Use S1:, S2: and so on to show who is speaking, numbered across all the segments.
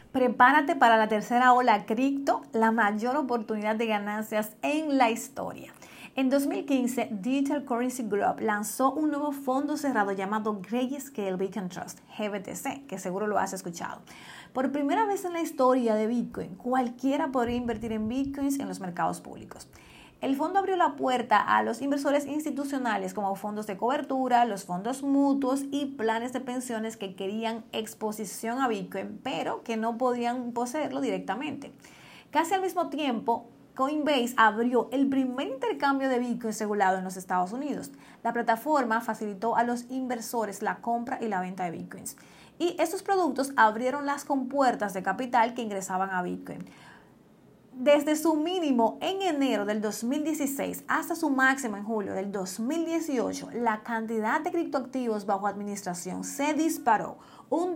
S1: Prepárate para la tercera ola cripto, la mayor oportunidad de ganancias en la historia. En 2015, Digital Currency Group lanzó un nuevo fondo cerrado llamado Grayscale Bitcoin Trust, GBTC, que seguro lo has escuchado. Por primera vez en la historia de Bitcoin, cualquiera podría invertir en Bitcoins en los mercados públicos. El fondo abrió la puerta a los inversores institucionales como fondos de cobertura, los fondos mutuos y planes de pensiones que querían exposición a Bitcoin, pero que no podían poseerlo directamente. Casi al mismo tiempo, Coinbase abrió el primer intercambio de Bitcoin regulado en los Estados Unidos. La plataforma facilitó a los inversores la compra y la venta de Bitcoins. Y estos productos abrieron las compuertas de capital que ingresaban a Bitcoin. Desde su mínimo en enero del 2016 hasta su máximo en julio del 2018, la cantidad de criptoactivos bajo administración se disparó un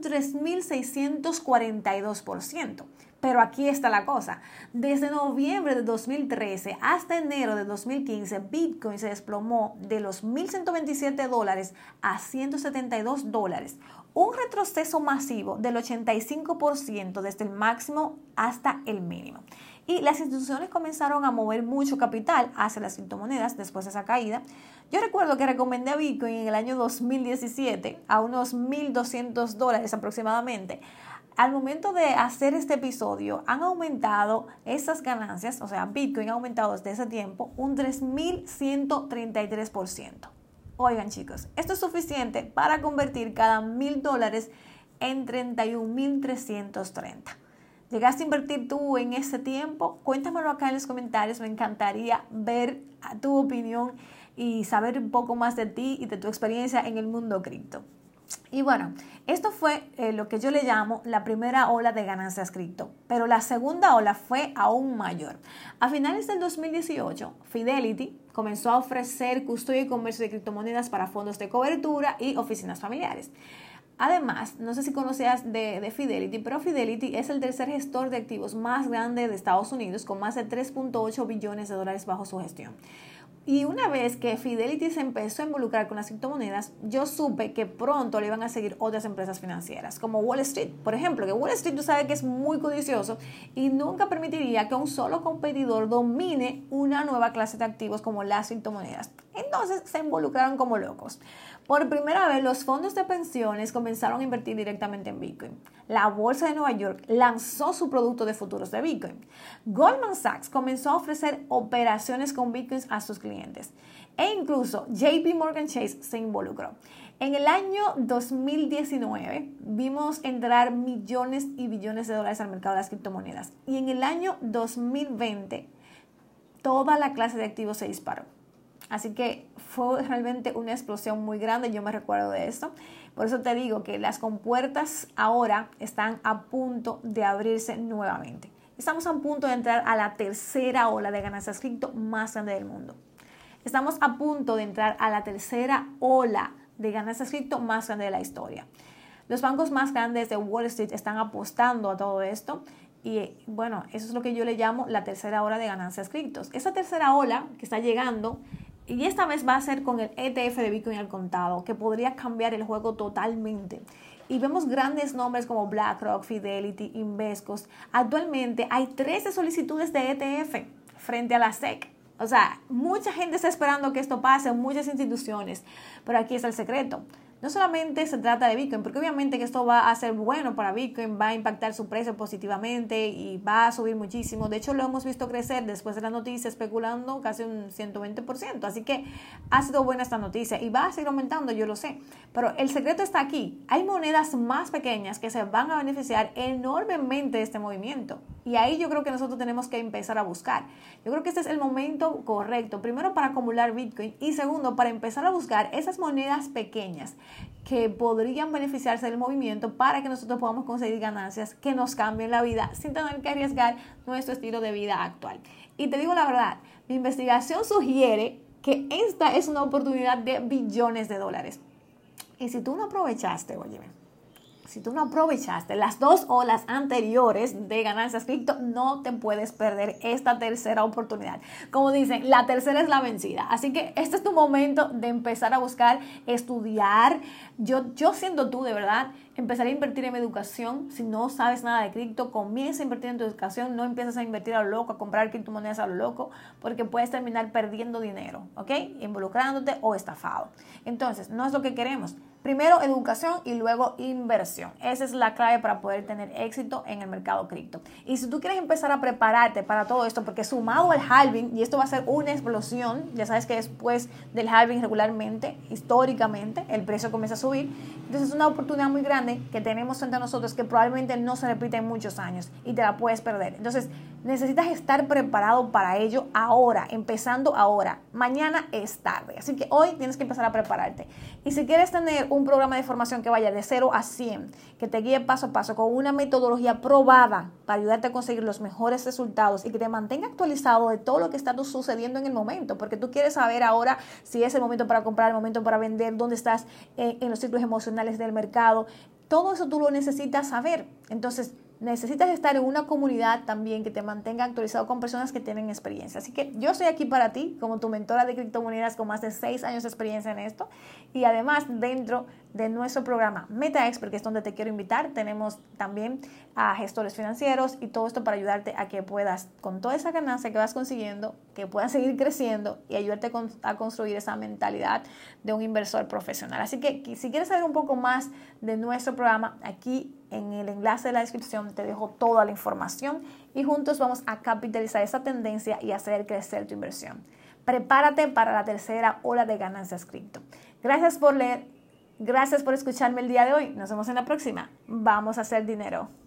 S1: 3.642%. Pero aquí está la cosa. Desde noviembre de 2013 hasta enero de 2015, Bitcoin se desplomó de los $1.127 a $172. Un retroceso masivo del 85% desde el máximo hasta el mínimo. Y las instituciones comenzaron a mover mucho capital hacia las criptomonedas después de esa caída. Yo recuerdo que recomendé a Bitcoin en el año 2017 a unos $1.200 aproximadamente. Al momento de hacer este episodio, han aumentado esas ganancias, o sea, Bitcoin ha aumentado desde ese tiempo un 3.133%. Oigan, chicos, esto es suficiente para convertir cada $1.000 en 31.330. ¿Llegaste a invertir tú en ese tiempo? Cuéntamelo acá en los comentarios. Me encantaría ver tu opinión y saber un poco más de ti y de tu experiencia en el mundo cripto. Y bueno, esto fue lo que yo le llamo la primera ola de ganancias cripto, pero la segunda ola fue aún mayor. A finales del 2018, Fidelity comenzó a ofrecer custodia y comercio de criptomonedas para fondos de cobertura y oficinas familiares. Además, no sé si conocías de Fidelity, pero Fidelity es el tercer gestor de activos más grande de Estados Unidos, con más de $3.8 billones bajo su gestión. Y una vez que Fidelity se empezó a involucrar con las criptomonedas, yo supe que pronto le iban a seguir otras empresas financieras, como Wall Street. Por ejemplo, que Wall Street tú sabes que es muy codicioso y nunca permitiría que un solo competidor domine una nueva clase de activos como las criptomonedas. Entonces se involucraron como locos. Por primera vez, los fondos de pensiones comenzaron a invertir directamente en Bitcoin. La Bolsa de Nueva York lanzó su producto de futuros de Bitcoin. Goldman Sachs comenzó a ofrecer operaciones con Bitcoins a sus clientes. E incluso JP Morgan Chase se involucró. En el año 2019 vimos entrar millones y billones de dólares al mercado de las criptomonedas. Y en el año 2020 toda la clase de activos se disparó. Así que fue realmente una explosión muy grande, yo me recuerdo de esto. Por eso te digo que las compuertas ahora están a punto de abrirse nuevamente. Estamos a punto de entrar a la tercera ola de ganancias cripto más grande del mundo. Estamos a punto de entrar a la tercera ola de ganancias cripto más grande de la historia. Los bancos más grandes de Wall Street están apostando a todo esto. Y bueno, eso es lo que yo le llamo la tercera ola de ganancias criptos. Esa tercera ola que está llegando, y esta vez va a ser con el ETF de Bitcoin al contado, que podría cambiar el juego totalmente. Y vemos grandes nombres como BlackRock, Fidelity, Invesco. Actualmente hay 13 solicitudes de ETF frente a la SEC. O sea, mucha gente está esperando que esto pase, muchas instituciones. Pero aquí está el secreto. No solamente se trata de Bitcoin, porque obviamente que esto va a ser bueno para Bitcoin, va a impactar su precio positivamente y va a subir muchísimo. De hecho, lo hemos visto crecer después de la noticia, especulando casi un 120%. Así que ha sido buena esta noticia y va a seguir aumentando, yo lo sé. Pero el secreto está aquí. Hay monedas más pequeñas que se van a beneficiar enormemente de este movimiento. Y ahí yo creo que nosotros tenemos que empezar a buscar. Yo creo que este es el momento correcto. Primero, para acumular Bitcoin y segundo, para empezar a buscar esas monedas pequeñas que podrían beneficiarse del movimiento para que nosotros podamos conseguir ganancias que nos cambien la vida sin tener que arriesgar nuestro estilo de vida actual. Y te digo la verdad, mi investigación sugiere que esta es una oportunidad de billones de dólares. Y si tú no aprovechaste, si tú no aprovechaste las dos olas anteriores de ganancias cripto, no te puedes perder esta tercera oportunidad. Como dicen, la tercera es la vencida. Así que este es tu momento de empezar a buscar, estudiar. Yo siendo tú, de verdad, Empezaré a invertir en mi educación. Si no sabes nada de cripto, comienza a invertir en tu educación. No empieces a invertir a lo loco, a comprar criptomonedas a lo loco, porque puedes terminar perdiendo dinero, ¿ok? Involucrándote o estafado. Entonces, no es lo que queremos. Primero educación y luego inversión. Esa es la clave para poder tener éxito en el mercado cripto. Y si tú quieres empezar a prepararte para todo esto, porque sumado al halving, y esto va a ser una explosión, ya sabes que después del halving regularmente, históricamente, el precio comienza a subir. Entonces es una oportunidad muy grande que tenemos frente a nosotros que probablemente no se repite en muchos años y te la puedes perder. Entonces necesitas estar preparado para ello ahora, empezando ahora. Mañana es tarde, así que hoy tienes que empezar a prepararte. Y si quieres tener un programa de formación que vaya de 0 a 100, que te guíe paso a paso con una metodología probada para ayudarte a conseguir los mejores resultados y que te mantenga actualizado de todo lo que está sucediendo en el momento, porque tú quieres saber ahora si es el momento para comprar, el momento para vender, dónde estás en los ciclos emocionales del mercado. Todo eso tú lo necesitas saber. Entonces, necesitas estar en una comunidad también que te mantenga actualizado con personas que tienen experiencia. Así que yo estoy aquí para ti como tu mentora de criptomonedas con más de 6 años de experiencia en esto. Y además, dentro de nuestro programa MetaExpert, que es donde te quiero invitar, tenemos también a gestores financieros y todo esto para ayudarte a que puedas, con toda esa ganancia que vas consiguiendo, que puedas seguir creciendo y ayudarte a construir esa mentalidad de un inversor profesional. Así que si quieres saber un poco más de nuestro programa, aquí en el enlace de la descripción te dejo toda la información y juntos vamos a capitalizar esa tendencia y hacer crecer tu inversión. Prepárate para la tercera ola de ganancias cripto. Gracias por leer, gracias por escucharme el día de hoy. Nos vemos en la próxima. Vamos a hacer dinero.